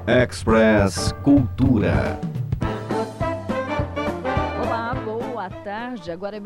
Express Cultura. Olá, boa tarde. Agora é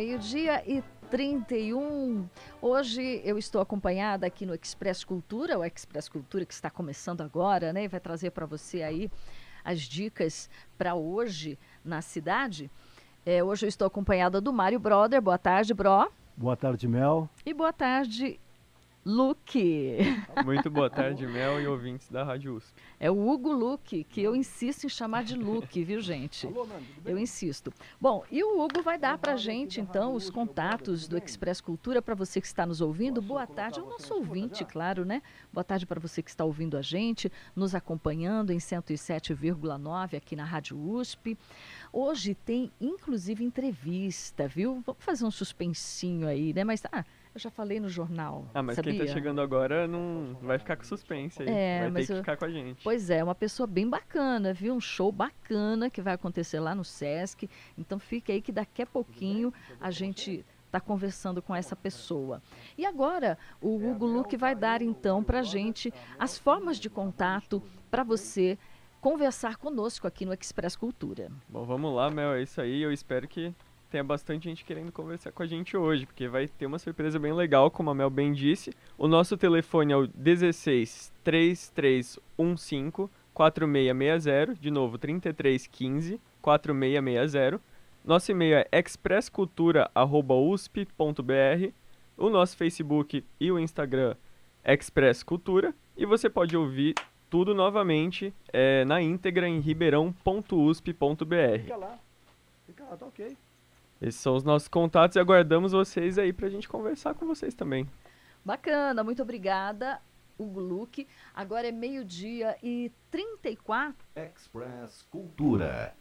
12h31. Hoje eu estou acompanhada aqui no Express Cultura, o Express Cultura que está começando agora, né? E vai trazer para você aí as dicas para hoje na cidade. Hoje eu estou acompanhada do Mário Broder. Boa tarde, Bro. Boa tarde, Mel. E boa tarde, Luque. Muito boa tarde, Mel e ouvintes da Rádio USP. É o Hugo Luque, que eu insisto em chamar de Luque, viu, gente? Eu insisto. Bom, e o Hugo vai dar pra gente, então, os contatos do Express Cultura para você que está nos ouvindo. Boa tarde ao nosso ouvinte, claro, né? Boa tarde para você que está ouvindo a gente, nos acompanhando em 107,9 aqui na Rádio USP. Hoje tem, inclusive, entrevista, viu? Vamos fazer um suspensinho aí, né? Mas, eu já falei no jornal, mas sabia? quem tá chegando agora não vai ficar com suspense aí, vai ter que ficar com a gente. Pois é, uma pessoa bem bacana, viu? Um show bacana que vai acontecer lá no Sesc. Então fica aí que daqui a pouquinho a gente está conversando com essa pessoa. E agora o Hugo Luque vai dar então pra gente as formas de contato para você conversar conosco aqui no Express Cultura. Bom, vamos lá, Mel, é isso aí. Eu espero que tenha bastante gente querendo conversar com a gente hoje, porque vai ter uma surpresa bem legal, como a Mel bem disse. O nosso telefone é o 16 3315 4660, de novo, 3315 4660. Nosso e-mail é expresscultura@usp.br. O nosso Facebook e o Instagram Express Cultura. E você pode ouvir tudo novamente na íntegra em ribeirão.usp.br. Fica lá, tá ok. Esses são os nossos contatos e aguardamos vocês aí pra gente conversar com vocês também. Bacana, muito obrigada, Hugo Luque. Agora é 12h34. Express Cultura.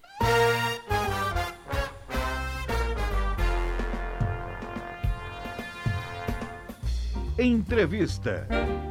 Entrevista.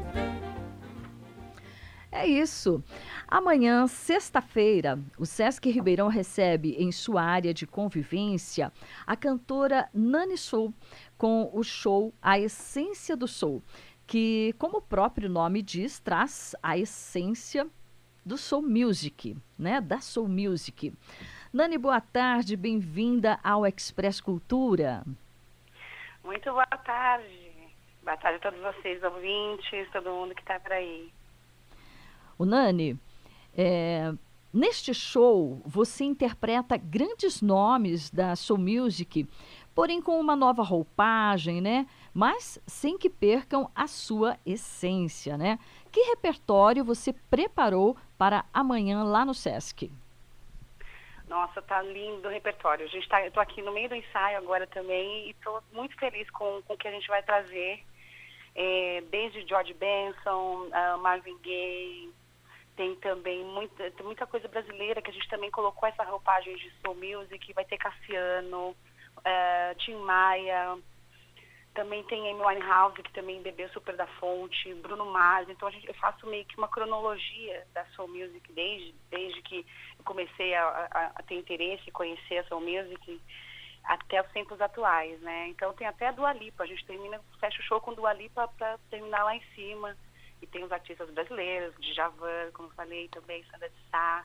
É isso. Amanhã, sexta-feira, o Sesc Ribeirão recebe em sua área de convivência a cantora Nani Soul com o show A Essência do Soul, que, como o próprio nome diz, traz a essência do Soul Music, né? Da Soul Music. Nani, boa tarde, bem-vinda ao Express Cultura. Muito boa tarde. Boa tarde a todos vocês, ouvintes, todo mundo que está por aí. O Nani, neste show você interpreta grandes nomes da Soul Music, porém com uma nova roupagem, né? Mas sem que percam a sua essência, né? Que repertório você preparou para amanhã lá no Sesc? Nossa, tá lindo o repertório. Eu tô aqui no meio do ensaio agora também e tô muito feliz com o que a gente vai trazer. Desde George Benson, Marvin Gaye, tem também muita coisa brasileira que a gente também colocou essa roupagem de Soul Music. Vai ter Cassiano, Tim Maia, também tem Amy Winehouse, que também bebeu super da fonte, Bruno Mars. Então eu faço meio que uma cronologia da Soul Music desde que eu comecei a ter interesse e conhecer a Soul Music até os tempos atuais, né? Então tem até a Dua Lipa, a gente fecha o show com Dua Lipa para terminar lá em cima. E tem os artistas brasileiros, Djavan, como eu falei, também Sandra de Sá.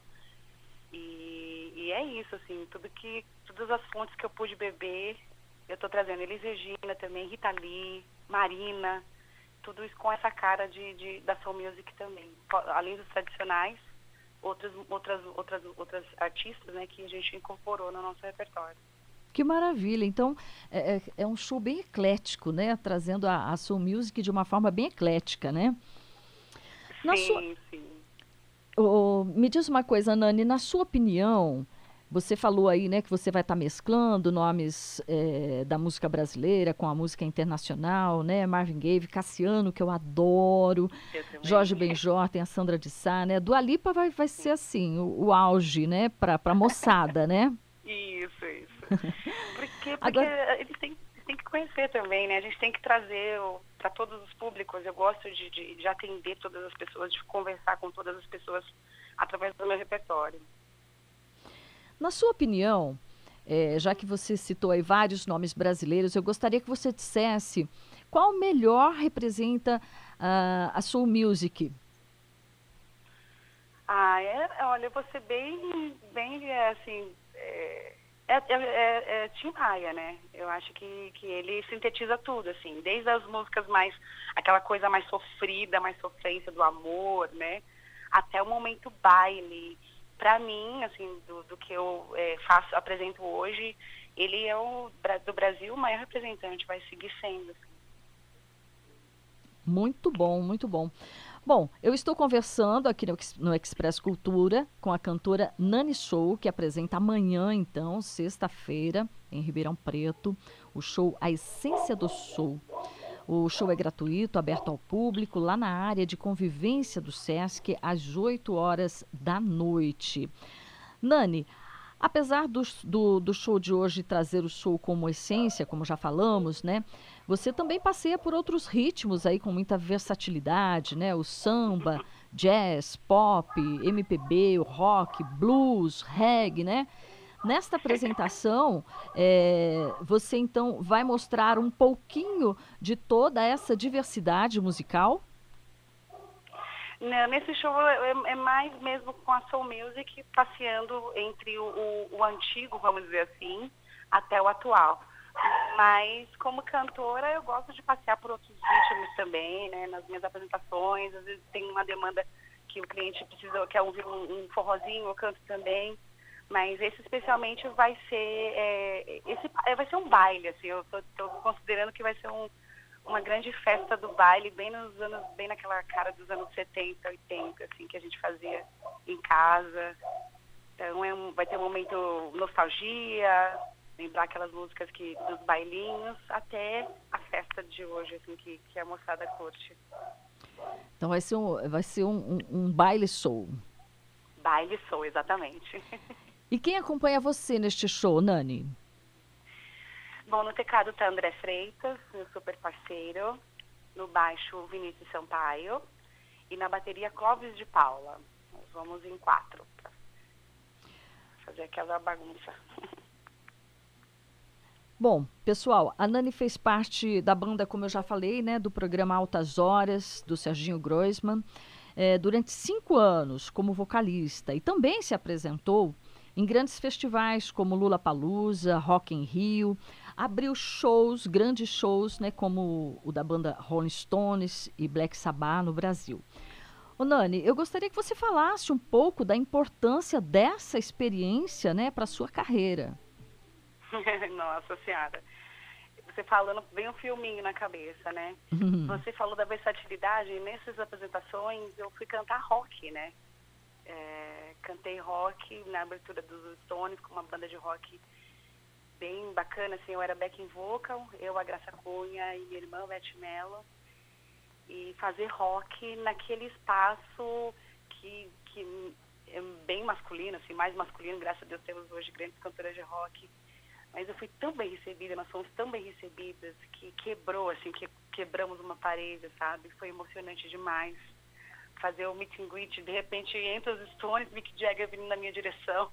E é isso, assim, todas as fontes que eu pude beber, eu tô trazendo. Elis Regina também, Rita Lee, Marina, tudo isso com essa cara da Soul Music também. Além dos tradicionais, outras artistas, né, que a gente incorporou no nosso repertório. Que maravilha! Então, é um show bem eclético, né? Trazendo a Soul Music de uma forma bem eclética, né? Sim. Me diz uma coisa, Nani, na sua opinião, você falou aí, né, que você vai estar mesclando nomes da música brasileira com a música internacional, né? Marvin Gaye, Cassiano, que eu adoro, Jorge Benjor, tem a Sandra de Sá, né? Dua Lipa vai ser assim, o auge, né, pra moçada, né? Isso. Porque agora, eles têm que conhecer também, né? A gente tem que trazer para todos os públicos. Eu gosto de atender todas as pessoas, de conversar com todas as pessoas através do meu repertório. Na sua opinião, já que você citou aí vários nomes brasileiros, eu gostaria que você dissesse qual melhor representa a Soul Music. Olha, eu vou ser bem assim, Tim Maia, né? Eu acho que ele sintetiza tudo, assim, desde as músicas aquela coisa mais sofrida, mais sofrência do amor, né? Até o momento baile. Pra mim, assim, do que eu apresento hoje, ele é do Brasil o maior representante, vai seguir sendo, assim. Muito bom, muito bom. Bom, eu estou conversando aqui no Express Cultura com a cantora Nani Show, que apresenta amanhã, então, sexta-feira, em Ribeirão Preto, o show A Essência do Soul. O show é gratuito, aberto ao público, lá na área de convivência do Sesc, às 8 horas da noite. Nani, apesar do show de hoje trazer o soul como essência, como já falamos, né? Você também passeia por outros ritmos aí com muita versatilidade, né? O samba, jazz, pop, MPB, o rock, blues, reggae, né? Nesta apresentação, você então vai mostrar um pouquinho de toda essa diversidade musical? Não, nesse show é mais mesmo com a Soul Music, passeando entre o antigo, vamos dizer assim, até o atual. Mas como cantora eu gosto de passear por outros ritmos também, né? Nas minhas apresentações, às vezes tem uma demanda que o cliente quer ouvir um forrozinho, eu canto também. Mas esse especialmente vai ser vai ser um baile, assim, eu tô considerando que vai ser uma grande festa do baile, bem naquela cara dos anos 70, 80, assim, que a gente fazia em casa. Então vai ter um momento nostalgia, lembrar aquelas músicas dos bailinhos, até a festa de hoje, assim, que a moçada curte. Então vai ser um baile soul. Baile soul, exatamente. E quem acompanha você neste show, Nani? Bom, no teclado está André Freitas, meu super parceiro. No baixo, Vinícius Sampaio. E na bateria, Clóvis de Paula. Nós vamos em 4 para fazer aquela bagunça. Bom, pessoal, a Nani fez parte da banda, como eu já falei, né, do programa Altas Horas, do Serginho Groisman, durante 5 anos como vocalista. E também se apresentou em grandes festivais como Lollapalooza, Rock in Rio, abriu grandes shows, né, como o da banda Rolling Stones e Black Sabbath no Brasil. Ô Nani, eu gostaria que você falasse um pouco da importância dessa experiência, né, para a sua carreira. Nossa Senhora, você falando, vem um filminho na cabeça, né? Você falou da versatilidade, e nessas apresentações eu fui cantar rock, né? Cantei rock na abertura dos Stones com uma banda de rock bem bacana, assim, eu era backing vocal, a Graça Cunha e minha irmã, Beth Mello, e fazer rock naquele espaço que é bem masculino, assim, mais masculino, graças a Deus temos hoje grandes cantoras de rock, mas eu fui tão bem recebida, nós fomos tão bem recebidas, que quebramos uma parede, sabe? Foi emocionante demais. Fazer o meet and greet, de repente entra os Stones, Mick Jagger vindo na minha direção.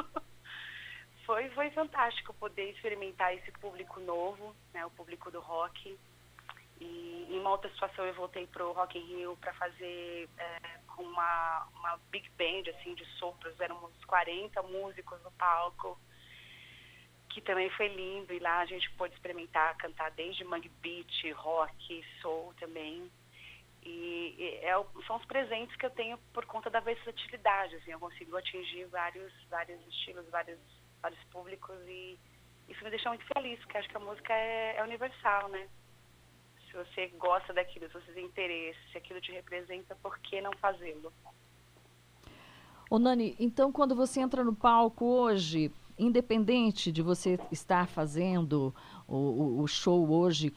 Foi fantástico poder experimentar esse público novo, né, o público do rock. E em uma outra situação eu voltei para o Rock in Rio para fazer com uma big band assim, de sopros, éramos 40 músicos no palco, que também foi lindo. E lá a gente pôde experimentar, cantar desde mangue beat, rock, soul também. São os presentes que eu tenho por conta da versatilidade, assim, eu consigo atingir vários estilos, vários públicos, e isso me deixa muito feliz, porque acho que a música é universal, né? Se você gosta daquilo, se você tem interesse, se aquilo te representa, por que não fazê-lo? Ô Nani, então quando você entra no palco hoje, independente de você estar fazendo o show hoje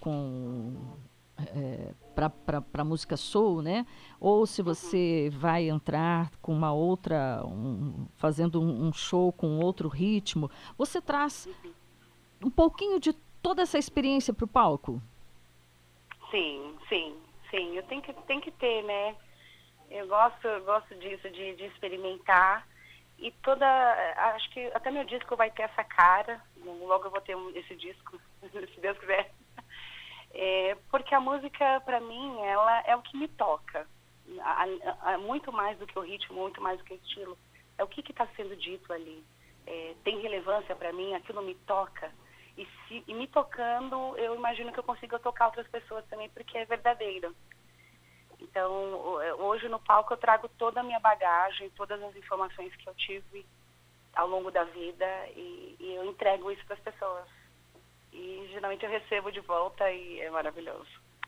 para música soul, né? Ou se você vai entrar com uma outra, fazendo um show com outro ritmo, você traz um pouquinho de toda essa experiência para o palco? Sim. Eu tenho que ter, né? Eu gosto disso, de experimentar. E acho que até meu disco vai ter essa cara. Logo eu vou ter esse disco, se Deus quiser. Porque a música, para mim, ela é o que me toca. muito mais do que o ritmo, muito mais do que o estilo, é o que está sendo dito ali. Tem relevância para mim, aquilo me toca. E me tocando, eu imagino que eu consiga tocar outras pessoas também, porque é verdadeiro. Então, hoje no palco eu trago toda a minha bagagem, todas as informações que eu tive ao longo da vida e eu entrego isso para as pessoas. E geralmente eu recebo de volta e é maravilhoso.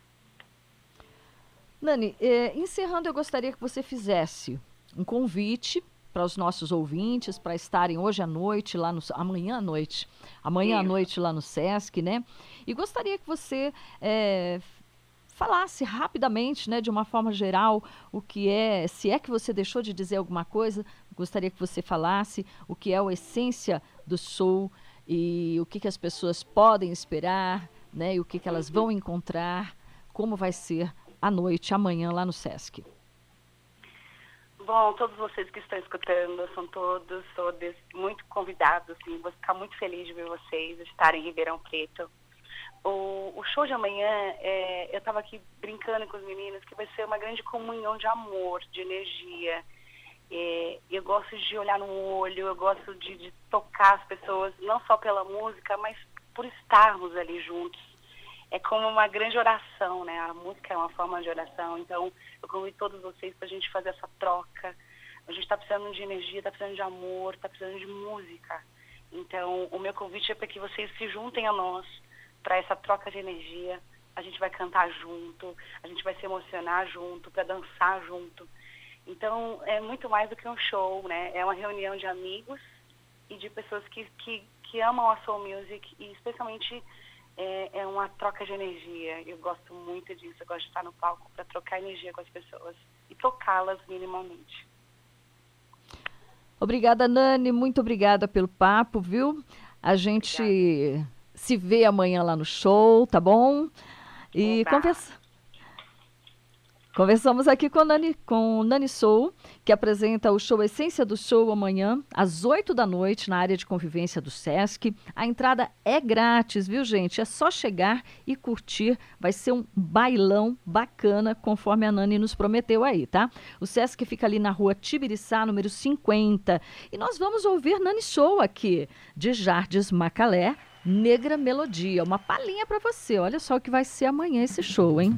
Nani, encerrando, eu gostaria que você fizesse um convite para os nossos ouvintes, para estarem hoje à noite, amanhã à noite lá no Sesc, né? E gostaria que você falasse rapidamente, né, de uma forma geral, o que é, se é que você deixou de dizer alguma coisa, gostaria que você falasse o que é a essência do soul e o que as pessoas podem esperar, né, e o que elas vão encontrar, como vai ser a noite, amanhã, lá no Sesc. Bom, todos vocês que estão escutando, são todos muito convidados, assim, vou ficar muito feliz de ver vocês estarem em Ribeirão Preto. O show de amanhã, eu estava aqui brincando com os meninos, que vai ser uma grande comunhão de amor, de energia. Eu gosto de olhar no olho, eu gosto de tocar as pessoas, não só pela música, mas por estarmos ali juntos. É como uma grande oração, né? A música é uma forma de oração, então eu convido todos vocês para a gente fazer essa troca. A gente está precisando de energia, está precisando de amor, está precisando de música. Então, o meu convite é para que vocês se juntem a nós, para essa troca de energia. A gente vai cantar junto, a gente vai se emocionar junto, para dançar junto. Então, é muito mais do que um show, né? É uma reunião de amigos e de pessoas que amam a soul music e especialmente é uma troca de energia. Eu gosto muito disso, eu gosto de estar no palco para trocar energia com as pessoas e tocá-las minimamente. Obrigada, Nani, muito obrigada pelo papo, viu? A gente se vê amanhã lá no show, tá bom? E conversamos aqui com Nani Soul, que apresenta o show Essência do Soul amanhã, às 8 da noite, na área de convivência do Sesc. A entrada é grátis, viu, gente? É só chegar e curtir. Vai ser um bailão bacana, conforme a Nani nos prometeu aí, tá? O Sesc fica ali na rua Tibiriçá, número 50. E nós vamos ouvir Nani Soul aqui, de Jardes Macalé, Negra Melodia. Uma palhinha para você. Olha só o que vai ser amanhã esse show, hein?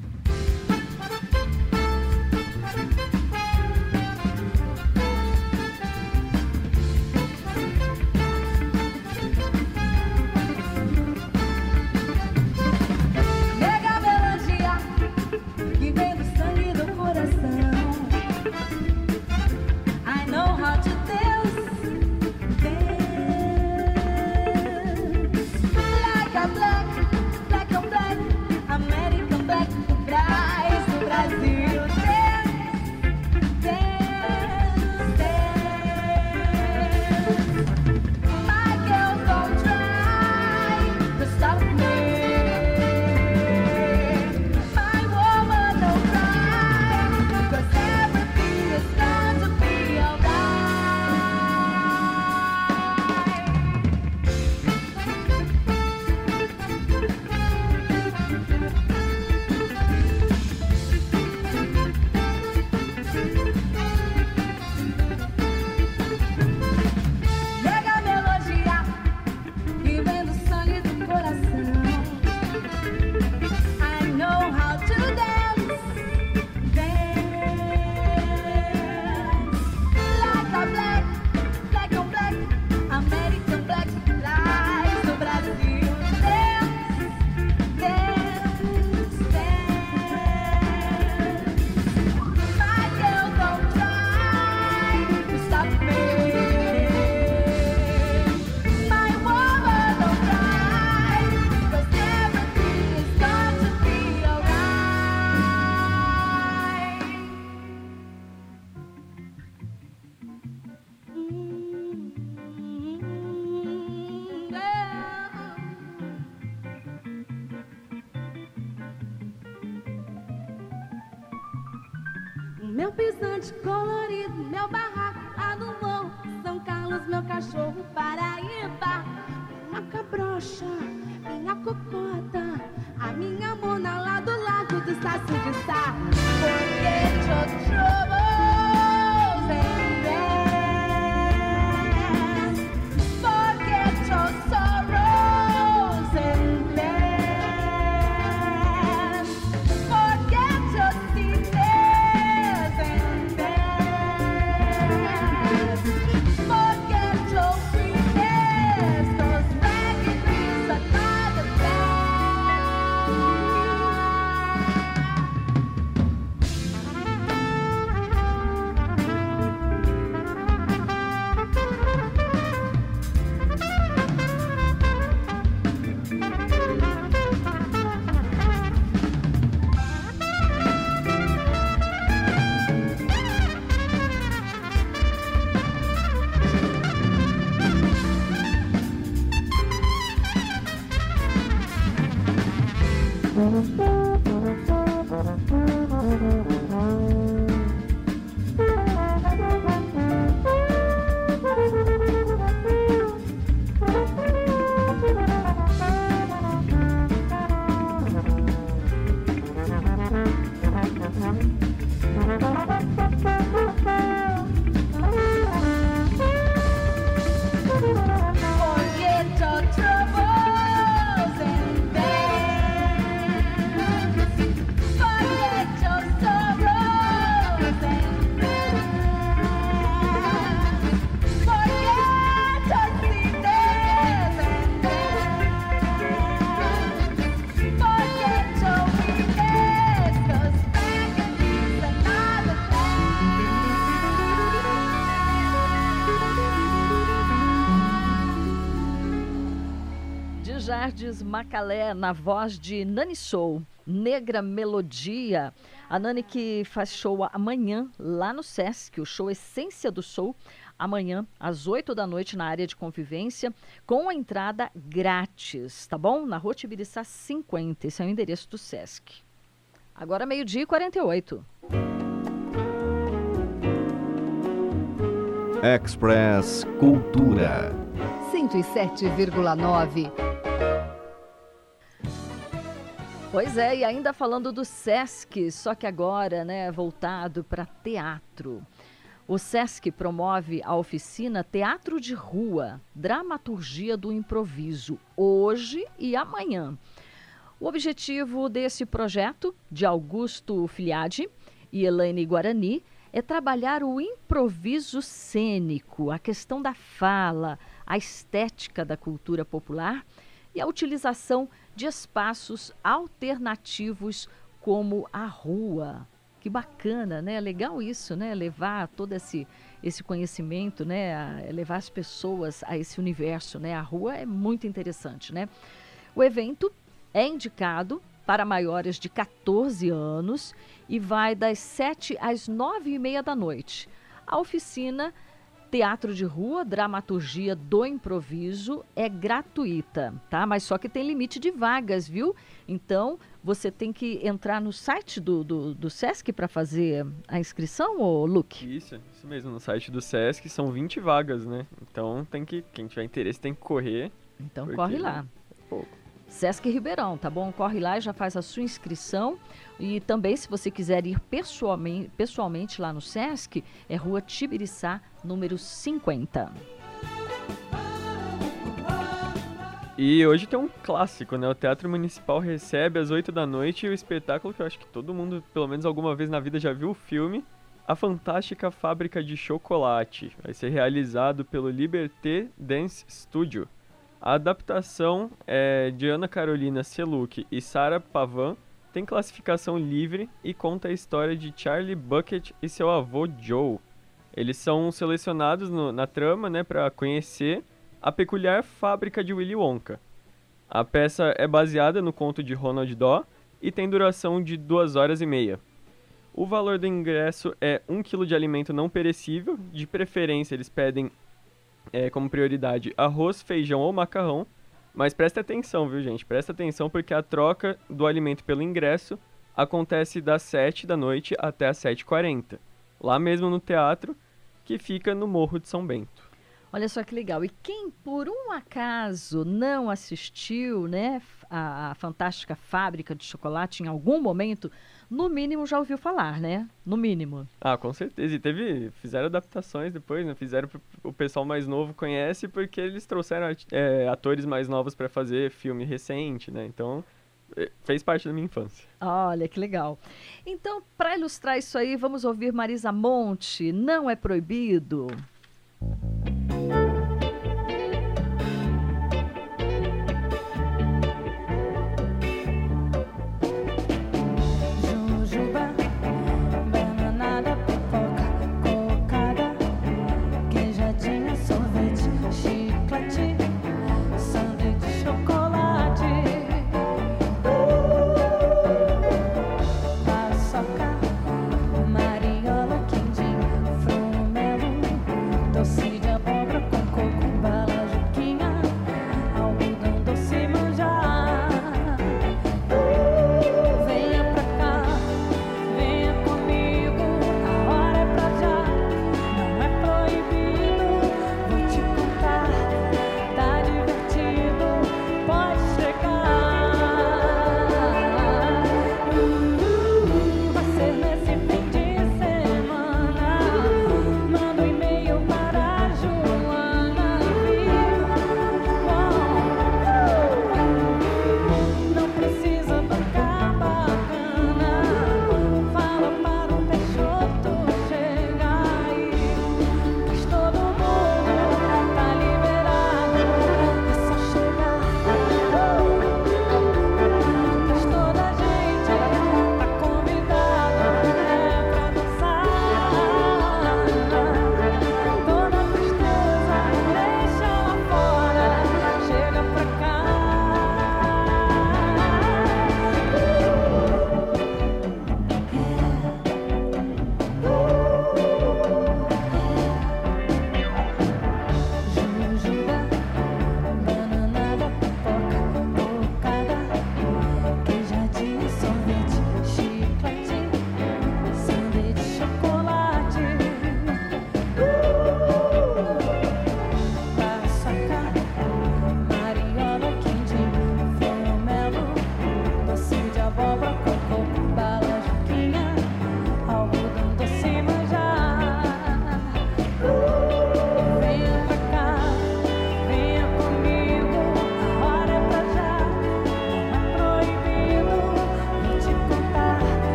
Meu pisante colorido, meu barraco lá no morro, São Carlos, meu cachorro, Paraíba. Minha cabrocha, minha cocota, a minha mona lá do lado do Saço de Sá. Porque Jardes Macalé, na voz de Nani Soul, Negra Melodia. A Nani que faz show amanhã lá no Sesc, o show Essência do Soul, amanhã às 8 da noite na área de convivência, com a entrada grátis, tá bom? Na Rua Tibiriçá 50, esse é o endereço do Sesc. Agora 12h48. Express Cultura. 107,9. Pois é, e ainda falando do Sesc, só que agora, né, voltado para teatro. O Sesc promove a oficina Teatro de Rua, Dramaturgia do Improviso, hoje e amanhã. O objetivo desse projeto, de Augusto Filiade e Elaine Guarani, é trabalhar o improviso cênico, a questão da fala, a estética da cultura popular e a utilização de espaços alternativos como a rua. Que bacana, né? Legal isso, né? Levar todo esse conhecimento, né? Levar as pessoas a esse universo, né? A rua é muito interessante, né? O evento é indicado para maiores de 14 anos e vai das 7 às 9h30 da noite. A oficina Teatro de Rua, Dramaturgia do Improviso é gratuita, tá? Mas só que tem limite de vagas, viu? Então, você tem que entrar no site do Sesc para fazer a inscrição, ô Luke? Isso mesmo, no site do Sesc são 20 vagas, né? Então, quem tiver interesse tem que correr. Então, corre lá. É pouco. Sesc Ribeirão, tá bom? Corre lá e já faz a sua inscrição. E também, se você quiser ir pessoalmente lá no Sesc, é Rua Tibiriçá, número 50. E hoje tem um clássico, né? O Teatro Municipal recebe às 8 da noite o espetáculo que eu acho que todo mundo, pelo menos alguma vez na vida, já viu o filme, A Fantástica Fábrica de Chocolate. Vai ser realizado pelo Liberté Dance Studio. A adaptação de Ana Carolina Seluc e Sarah Pavan tem classificação livre e conta a história de Charlie Bucket e seu avô Joe. Eles são selecionados na trama, né, para conhecer a peculiar fábrica de Willy Wonka. A peça é baseada no conto de Ronald Daw e tem duração de 2h30. O valor do ingresso é 1 kg de alimento não perecível, de preferência eles pedem como prioridade arroz, feijão ou macarrão, mas presta atenção, viu gente? Presta atenção porque a troca do alimento pelo ingresso acontece das 7 da noite até as 7h40, lá mesmo no teatro, que fica no Morro de São Bento. Olha só que legal. E quem por um acaso não assistiu, né, a Fantástica Fábrica de Chocolate em algum momento, no mínimo já ouviu falar, né? No mínimo. Ah, com certeza. E fizeram adaptações depois, né? O pessoal mais novo conhece porque eles trouxeram atores mais novos para fazer filme recente, né? Então, fez parte da minha infância. Olha, que legal. Então, para ilustrar isso aí, vamos ouvir Marisa Monte, Não é Proibido. Mariola, quindim, frumelo, doce de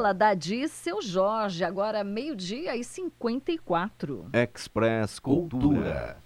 Ela, Dadi e Seu Jorge, agora 12h54. Express Cultura.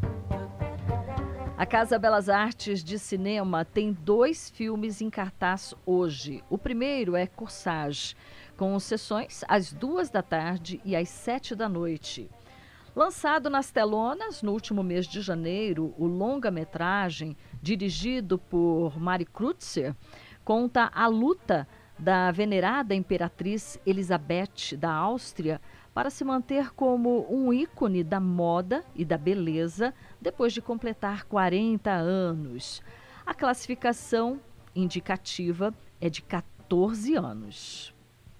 A Casa Belas Artes de Cinema tem 2 filmes em cartaz hoje. O primeiro é Corsage, com sessões às 14h e às 19h. Lançado nas telonas no último mês de janeiro, o longa-metragem, dirigido por Mari Kreutzer, conta a luta da venerada imperatriz Elizabeth da Áustria para se manter como um ícone da moda e da beleza depois de completar 40 anos. A classificação indicativa é de 14 anos.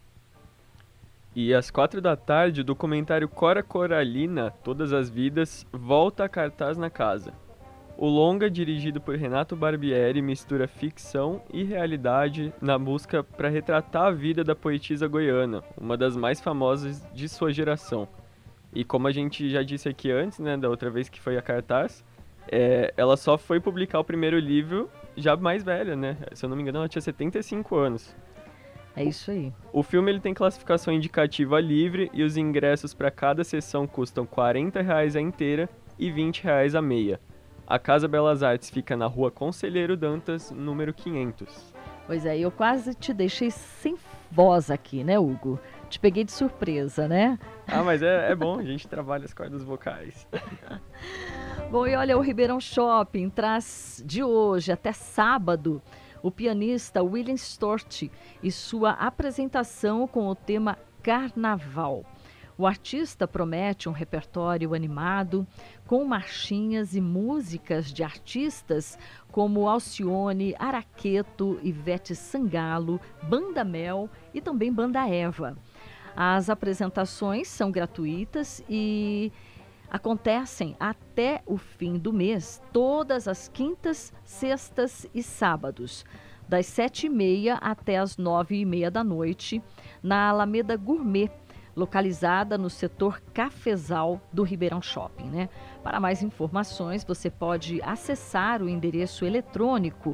E às 16h, o documentário Cora Coralina, Todas as Vidas, volta a cartaz na casa. O longa, dirigido por Renato Barbieri, mistura ficção e realidade na busca para retratar a vida da poetisa goiana, uma das mais famosas de sua geração. E como a gente já disse aqui antes, né, da outra vez que foi a cartaz, ela só foi publicar o primeiro livro já mais velha, né? Se eu não me engano, ela tinha 75 anos. É isso aí. O filme ele tem classificação indicativa livre e os ingressos para cada sessão custam R$ 40 a inteira e R$ 20 a meia. A Casa Belas Artes fica na Rua Conselheiro Dantas, número 500. Pois é, eu quase te deixei sem voz aqui, né, Hugo? Te peguei de surpresa, né? Ah, mas é bom, a gente trabalha as cordas vocais. Bom, e olha, o Ribeirão Shopping traz de hoje até sábado o pianista William Stort e sua apresentação com o tema Carnaval. O artista promete um repertório animado, com marchinhas e músicas de artistas como Alcione, Araqueto, Ivete Sangalo, Banda Mel e também Banda Eva. As apresentações são gratuitas e acontecem até o fim do mês, todas as quintas, sextas e sábados, das 7h30 até as 9h30 da noite, na Alameda Gourmet, localizada no setor Cafezal do Ribeirão Shopping, né? Para mais informações, você pode acessar o endereço eletrônico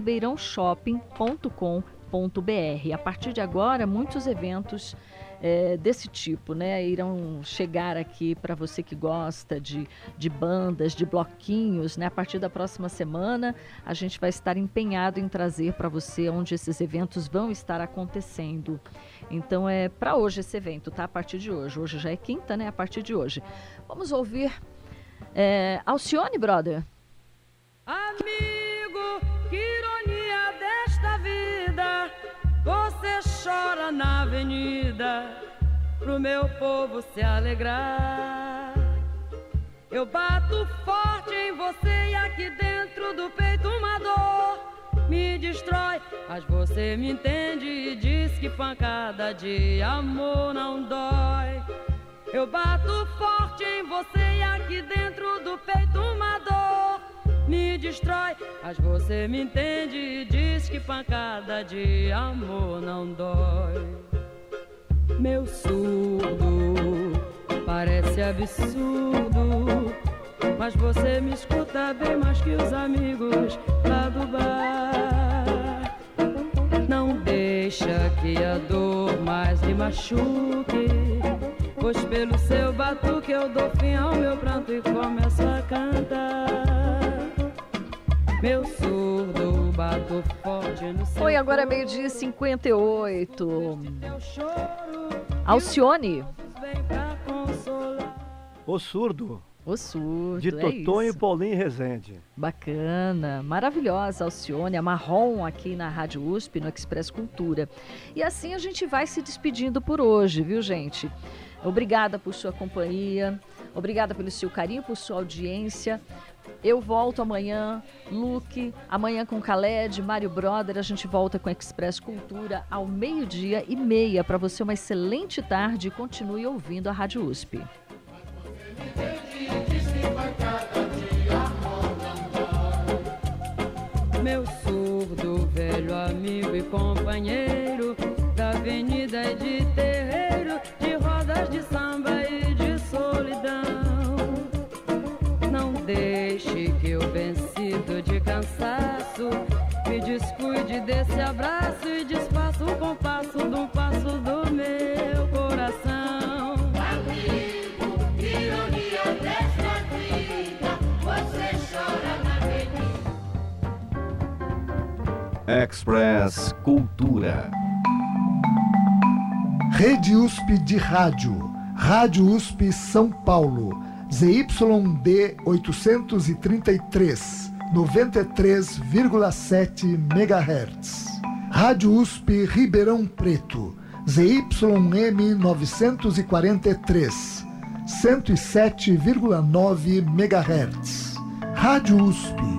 ribeirãoshopping.com.br. A partir de agora, muitos eventos desse tipo, né, irão chegar aqui para você que gosta de bandas, de bloquinhos, né? A partir da próxima semana, a gente vai estar empenhado em trazer para você onde esses eventos vão estar acontecendo. Então é para hoje esse evento, tá? A partir de hoje. Hoje já é quinta, né? A partir de hoje. Vamos ouvir Alcione, brother. Amigo, que ironia desta vida. Você chora na avenida pro meu povo se alegrar. Eu bato forte em você e aqui dentro do peito uma dor me destrói, mas você me entende e diz que pancada de amor não dói. Eu bato forte em você e aqui dentro do peito uma dor me destrói, mas você me entende e diz que pancada de amor não dói. Meu surdo parece absurdo, mas você me escuta bem mais que os amigos lá do bar. Não deixa que a dor mais lhe machuque, pois pelo seu batuque eu dou fim ao meu pranto e começo a cantar. Meu surdo bato forte no seu. Foi agora 12h58. Alcione. O Surdo, O surdo, de Totonho e isso. Paulinho Rezende. Bacana, maravilhosa Alcione, a Marrom aqui na Rádio USP, no Express Cultura. E assim a gente vai se despedindo por hoje, viu, gente? Obrigada por sua companhia, obrigada pelo seu carinho, por sua audiência. Eu volto amanhã, Luke, amanhã com Khaled, Mário Brother, a gente volta com Express Cultura ao 12h30 para você uma excelente tarde e continue ouvindo a Rádio USP. Meu surdo, velho amigo e companheiro da avenida e de terreiro, de rodas de samba e de solidão. Não deixe que eu, vencido de cansaço, me descuide desse abraço e desfaça o compasso de um passo do Express Cultura. Rede USP de Rádio. Rádio USP São Paulo. ZYD 833, 93,7 MHz. Rádio USP Ribeirão Preto. ZYM 943, 107,9 MHz. Rádio USP.